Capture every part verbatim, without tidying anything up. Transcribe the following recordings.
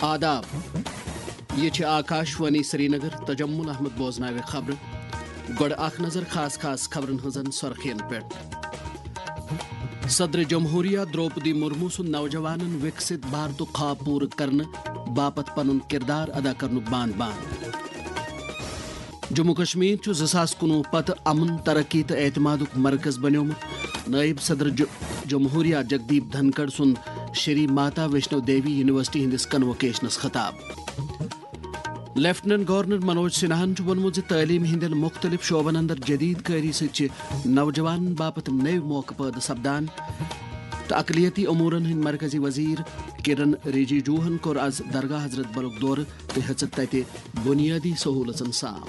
آداب یہ آکاشوانی سری نگر تجمل احمد بوزناوِ خبر گوڑ اخ نظر خاص خاص خبرن ہزن سرخین پہ صدر جمہوریہ دروپدی مرمو سن نوجوانن وکست بھارت خواب پور کرنے باپت پن کردار ادا کرن بان بان جموں کشمیر زٕ ساس کنوہ پتہ امن ترقی تو اعتماد مرکز بنیومت نائب صدر جمہوریہ جگدیپ دھنکڑ سن شری ماتا ویشنو دیوی یونیورسٹی ہندس کنوکیشنس خطاب لیفٹننٹ گورنر منوج سنہاہن وونمت تعلیم ہند مختلف شعبن اندر جدید کاری سی نوجوان باپت نئے موقع پید سپدان تو اقلیتی امورن ہند مرکزی وزیر کرن رجیجوہن کور آز درگاہ حضرت بلک دور تو ہیژت تتہ بنیادی سہولتن سام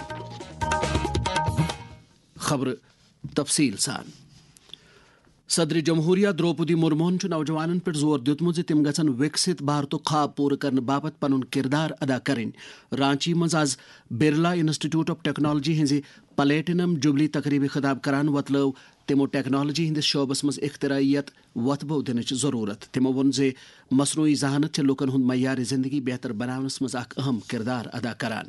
خبر تفصیل سان صدر جمہوریہ دروپدی مرموہن نوجوانن پہ زور دیتمت تم گھن وکست بھارت خواب پور کرنے باپت پن کردار ادا کریں رانچی مز آز برلا انسٹیٹیوٹ آف ٹیکنالوجی ہز پلیٹینم جبلی تقریبی خطاب کران وتلو تمو ٹیکنالوجی ہندس شعبس مز اختراعیت وتبو دنچ ضرورت تمو وون زِ مصنوعی ذہانت لوکن ہند معیار زندگی بہتر بناونس مز اخ اہم کردار ادا کران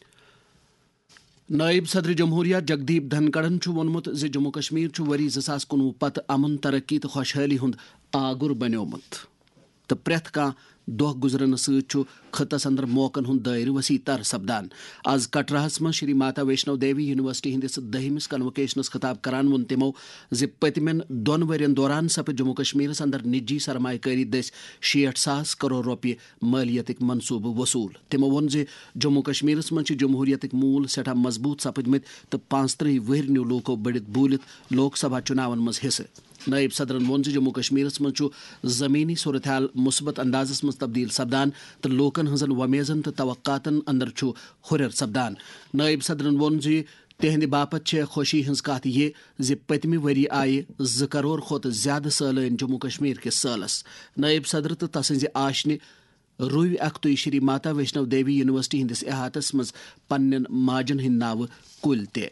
نائب صدر جمہوریہ جگدیپ دھنکڑن وونمت زِ جموں کشمیر وری زٕ ساس کنوہ پتہ امن ترقی تو خوشحالی ہند آگر بنیومت تو پریت کان دہ گزرن ست خطس اندر موقعن ہند دائر وسیع تر سپدان آز کٹراہس من شری ماتا ویشنو دیوی یونیورسٹی ہندس دہمس کنوکیشنس خطاب کران وون تمو زِ پتمن دون ورین دوران سپد جموں کشمیرس اندر نجی سرمایہ کاری دس شیٹھ ساس کروڑ روپیہ مالیتک منصوبہ وصول تمو وون زِ جموں کشمیرس من جمہوریتک مول سٹھا مضبوط سپدمت تو پانچ ترہ وہرنیو لوکو بڑھت بولت لوک سبھا چناون مز حصہ نائب صدرن وون زِ جموں کشمیرس من زمینی صورتحال مثبت اندازس مز تبدیل سپدان تو لوکن ہزن ومیزن تو توقعاتن اندر ہرر سپدان نائب صدرن وون زِ تہند باپت خوشی ہز کت یہ زِ پتمہ وری آئہ زٕ کروڑ کھت زیادہ سالین جموں کشمیر کس سالس نائب صدر تو تسز آشنہ روی اختوی شری ماتا ویشنو دیوی یونیورسٹی ہندس احاطس مز پنن ماجن ہند ناو کل تہ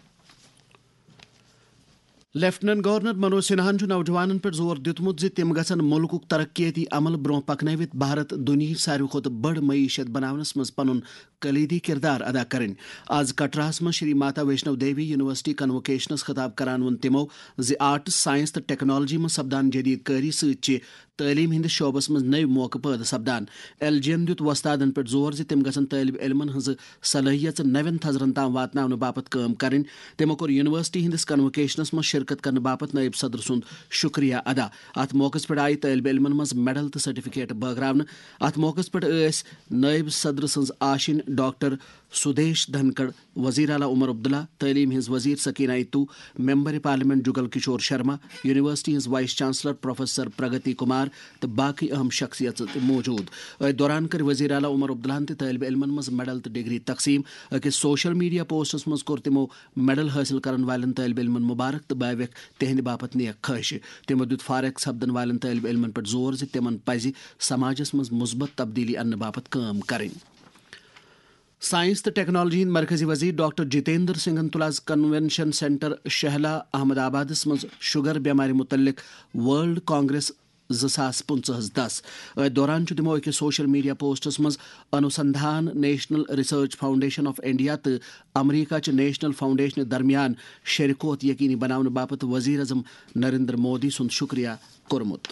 لیفٹننٹ گورنر منوج سنہاہن نوجوانن پہ زور دیتمت زِ تم گھن ملکک ترقیتی عمل برو پکنٲوِتھ بھارت دنیا ساروی کھۄتہٕ بڑ معیشت بناونس مز پنن کلیدی کردار ادا کریں آز کٹراہس من شری ماتا ویشنو دیوی یونیورسٹی کنوکیشنس خطاب کران وون تمو زِ آرٹس سائنس تو ٹیکنالوجی من سپدان جدید کاری ست تعلیم ہندس شعبس مز نئے موقع پید سپدان ایل جی ین دیت وستادن پہ زور زِ تم گھن طالب علمن ہز صلاحیت نوین تھزرن تام واتناون باپت کام کریں تمو کور یونیورسٹی ہندس کنوکیشنس مز شرکت کرنے باپت نائب صدر سند شکریہ ادا ات موقع پہ آئی طالب علمن مز میڈل تو سرٹیفکیٹ بٲگراونہٕ ات موقع پہ ٲسۍ نائب صدر سز آشین ڈاکٹر سدیش دھنکڑ وزیر اعلیٰ عمر عبداللہ تعلیم ہز وزیر Sakina Itoo member parliament Jugal Kishore Sharma university ہز vice chancellor professor Pragati Kumar تو باقی اہم شخصیت موجود ات دوران کر وزیر اعلیٰ عمر عبداللہ طالب علمن مز میڈل تو ڈگری تقسیم اکس سوشل میڈیا پوسٹس مز کور تمو میڈل حاصل کرن والن طالب علمن مبارک تو باویک تہند باپت نیک خواہش تمو دیت فارغ سپدن والن طالب علمن پہ زور زِ تمن پزِ سماجس مز مثبت تبدیلی انہ باپت کام کریں سائنس تو ٹیکنالوجی ہند مرکزی وزیر ڈاکٹر جتیندر سنگھن تل آز کنونشن سینٹر شہلا احمد آبادس مز شگر بیمار متعلق ورلڈ کانگریس زٕ ساس پٕنٛژٕہس دس ات دوران تمو أکِس سوشل میڈیا پوسٹس مز Anusandhan national research foundation of India تو امریکہ چہ نیشنل فاؤنڈیشن درمیان شرکوت یقینی بناونہٕ باپت وزیر اعظم نریندر مودی سند شکریہ کورمت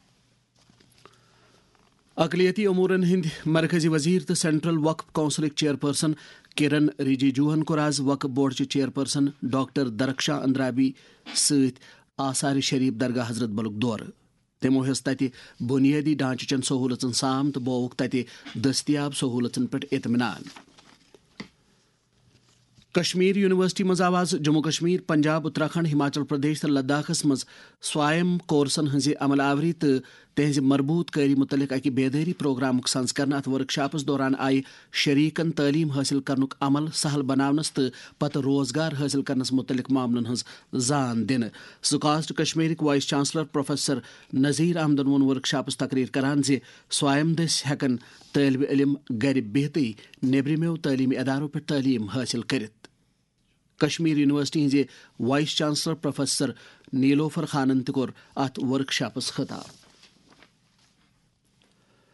اقلیتی امورن ہند مرکزی وزیر تو سینٹرل وقف کونسلک چیئر پرسن کرن رجیجوہن کور آز وقف بورڈ چہ chairperson doctor Darakhshan Andrabi ست آثار شریف درگاہ حضرت بلک دور تمو ہیژ تتہ بنیادی ڈھانچہ چن سہولتن سام تو بووُکھ تتہ دستیاب سہولتن پہ اطمینان کشمیر یونیورسٹی مز آو آز جموں کشمیر پنجاب اتراکھنڈ ہماچل پردیش تو لداخس مز سوائم کورسن ہز عمل آوری تو تہذ مربوط کاری متعلق اکہ بیداری پروگرامک سنز کرنا ات ورکشاپس دوران آئی شریکن تعلیم حاصل کرنک عمل سہل بناونس تو پتہ روزگار حاصل کرنس متعلق معاملن ہز زان دن سکاسٹ کشمیرک وائس چانسلر پروفیسر نذیر احمدن وون ورکشاپس تقریر کران زِ سوائم دس ہیکن طالب علم گر بہتی نیبرمیو تعلیمی اداروں پہ تعلیم حاصل کرت کشمیر یونیورسٹی ہز وائس چانسلر پروفیسر نیلوفر خانن تہ کور ات ورکشاپس خطاب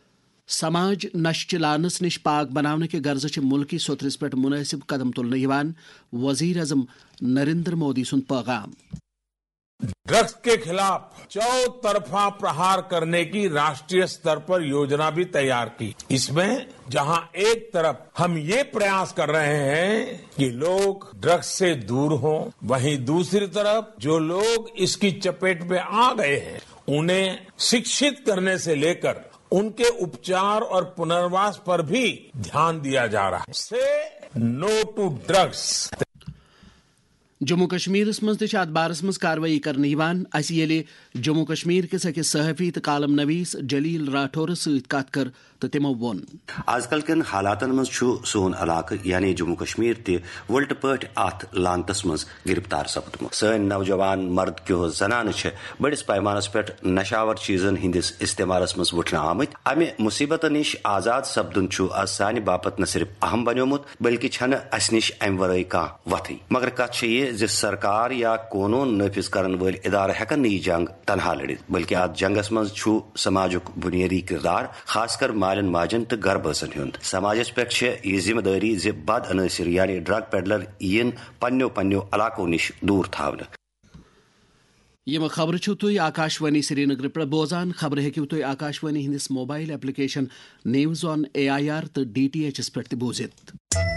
سماج نشہ لانس نش پاک بنانے کے غرض چھ ملکی سترس پہ مناسب قدم تلنے یوان وزیر اعظم نریندر مودی سن پیغام. ڈرگس کے خلاف چوطرفہ پرہار کرنے کی راشٹریہ سطر پر یوجنا بھی تیار کی. اس میں جہاں ایک طرف ہم یہ پریاس کر رہے ہیں کہ لوگ ڈرگس سے دور ہوں، وہیں دوسری طرف جو لوگ اس کی چپیٹ میں آ گئے ہیں انہیں شکشت کرنے سے لے کر ان کے اپچار اور پنرواس پر بھی دھیان دیا جا رہا ہے. Say no to drugs. Jammu Kashmir مز تہ ات بارس مز کاروٲیی کرنے یوان. اس ییٚلہِ جموں کشمیر کس أکِس صحافی تو کالم نویس جلیل راٹھورس سۭتۍ کتھ کر تو تمو وون آز کل کن حالاتن مز سون علاقہ یعنی جموں کشمیر تہ ولٹ پٲٹھۍ ات لانتس مز گرفتار سپدمت. سن نوجوان مرد کیو زنانہ چھ بڑس پیمانس پہ نشاور چیزن ہندس استعمالس مز وٹھنہ آمت. امہ مصیبت نش آزاد سپدن چھ آز سانہ باپت نہ صرف اہم بنیومت بلکہ چھنہ اس نش امہ ورٲے کانٛہہ وتھٕے. مگر کتھ یہ زِ سرکار یا قونون نافذ کرن ول ادارہ ہیکن نہٕ یہ جنگ تنہا لڑت بلکہ ات جنگس مز چھ سماجک بنیادی کردار خاص کر مالن ماجن تو گربٲژن ہند. سماجس پہ یہ ذمہ داری زِ بد عناصر یعنی ڈرگ پیڈلر ین پنو پنو علاقو نش دور تھاونہ. یم خبر چھو تھی آکاشوانی سری نگر پہ بوزان. خبر ہیکو تھی آکاشوانی ہندس mobile application news on A I R تو ڈی ٹی ایچ پہ بوزت.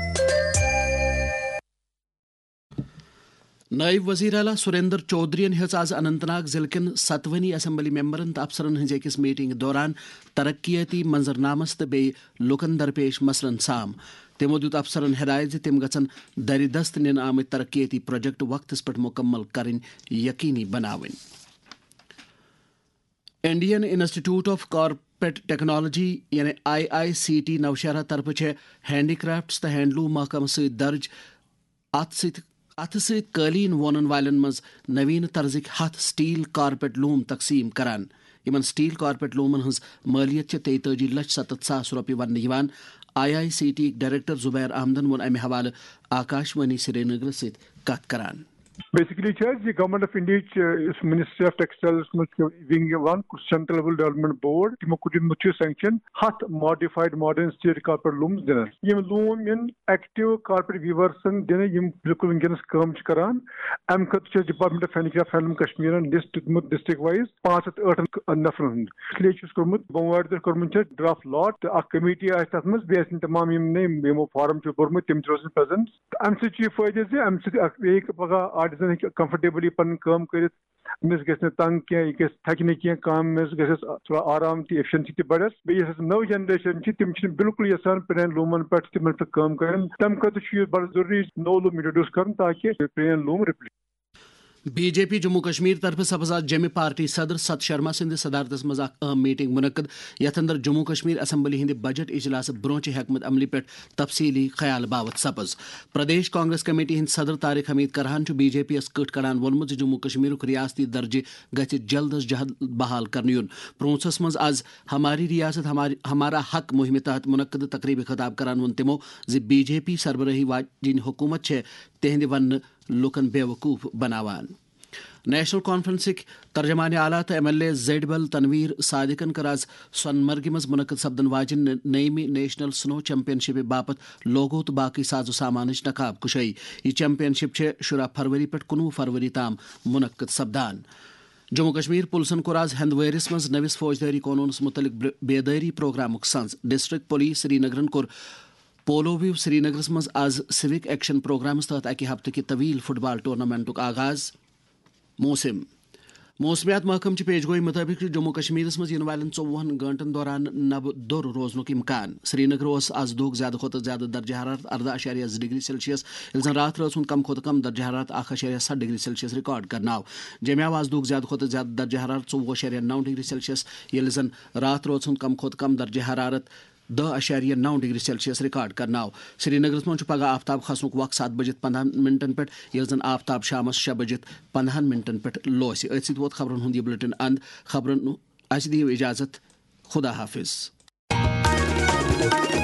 نائب وزیر اعلیٰ سریندر چودھرین ہز آز اننت ناگ ضلع کن ستونی اسمبلی ممبرن تو افسرن ہز أکس میٹنگ دوران ترقیاتی منظرنامس تو بی لکن درپیش مسلن سام. تمو دیت افسرن ہدایت تم گھن در دست نن آمت ترقیاتی پروجیکٹ وقتس پہ مکمل کرن یقینی بناون. Indian institute of corporate technology یعنی I I C T Nowshera طرف ہینڈی کرافٹس تو ہینڈلوم محکمہ ست درج ات ست اتھ ست قالین وونن والن مز نوین طرزک ہتھ سٹیل کارپیٹ لوم تقسیم کران. یمن سٹیل کارپیٹ لومن ہز مالیت تیتجی لچھ ستھ ساس روپیہ ون یوان. I I C T director Zubair احمدن وون امہ حوالہ آکاشوانی سری نگر ست کتھ کران. بیسکلی یہ government of India ministry of textiles wing ون سینٹرل لیول ڈیولپمنٹ بورڈ تمو کورمت سینکشن ہتھ modified modern steel carpet looms دن. یم لوم ین ایکٹیو کارپیٹ ویورسن دن یم بالکل ونکس کام کران. ام خاطر ڈپارٹمنٹ آف ہینڈیکرافٹ ہینڈلوم کشمیرن لسٹ دیتمت ڈسٹرکٹ وائز پانچ ہتھ ٲٹھن نفرن ہند. اس لیے کورمت بوموار دہ کورمت ڈرافٹ لاٹ تو اخ کمیٹی آس تر مز بیس تمام یم یمو فارم بورمت تم روزن پریزنٹ. ام سہ فائدہ زِ ام سہ پگہ آرٹزن کمفرٹیبلی پن کام کرت. امس گھس تنگ کی یہ گھس تھکہ کی کام گھس تھوڑا آرام تہ ایفشنسی تہ بڑھس. بیس نو جنریشن تم بالکل یژھان پرین لومن پہ تمن پہ کام کرن. تمہ خاطر یہ بڑا ضروری نو لوم انٹروڈیوس کرن تاکہ پرین loom replace. B J P Jammu Kashmir طرف سپز آج جمع پارٹی صدر ست شرما سند صدارتس مز اہم میٹنگ منعقد. یتھ اندر جموں کشمیر اسمبلی ہند بجٹ اجلاس برونچ حکمت عملی پہ تفصیلی خیال باوت سپز. پردیش کانگریس کمیٹی ہند صدر طارق حمید کرہان بی جے پی یس کٹ کڑان وونمت جموں کشمیر ریاستی درجہ گژھِ جلد از جلد بحال کرنے یون. پرونسس مز آز ہماری ریاست ہمارا حق مہم تحت منعقد تقریب خطاب کران وون تمو زِ بی جے پی سربراہی واجن حکومت چھ تہند ون لوکن بے وقوف بناوان. نیشنل کانفرنسک ترجمان اعلیٰ تو M L A Zadibal Tanvir صادقن کر آز سون مرگ مز منعقد سپدن واجن نیمہ نیشنل سنو چیمپئن شپ باپت لوگو تو باقی ساز و سامانچ نقاب کشائی. یہ چیمپئن شپ شرہ فروری پہ کنوہ فروری تام منعقد سپدان. جموں کشمیر پولیسن کور آز ہندوارس مز نوس فوجداری قانونس متعلق بیداری پروگرامک سنز. ڈسٹرکٹ پولیس سری نگرن کور پولو ویو سری نگرس مز آز سوک ایکشن پروگرامس تحت اکہ ہفتہ کہ طویل فٹ بال ٹورنامنٹک آغاز. موسم موسمیات محکم چہ پیش گوئی مطابق جموں کشمیر مز ین والن ژوہن گنٹن دوران نبہ دور روزنک امکان. سری نگر اس آز دہک زیادہ کھت زیادہ درجہ حرارت اردہ اشاریہ زٕ ڈگری سیلسیس یل زن رات رٲژ ہُنٛد کم کھت کم درجہ حرارت اکھ اشاریہ ستھ ڈگری سیلسیس ریکارڈ کرنہٕ آو. جمع آو آز دہک زیادہ کھت زیادہ درجہ حرارت ژوٚوُہ اشاریہ نو ڈگری سیلسیس یل زن رات رٲژ ہُنٛد کم کھت کم درجہ حرارت دہ اشاریہ نو ڈگری سیلسیس ریکارڈ کرنہٕ آو. سری نگرس من پگہ آفتاب کھسنک وقت سات بجت پندہ منٹن پہ یل زن آفتاب شامس شے بجت پندہ منٹن پہ لوس. ات ست ووت خبرن ہند یہ بلٹن اند. خبرن اس دیو اجازت. خدا حافظ.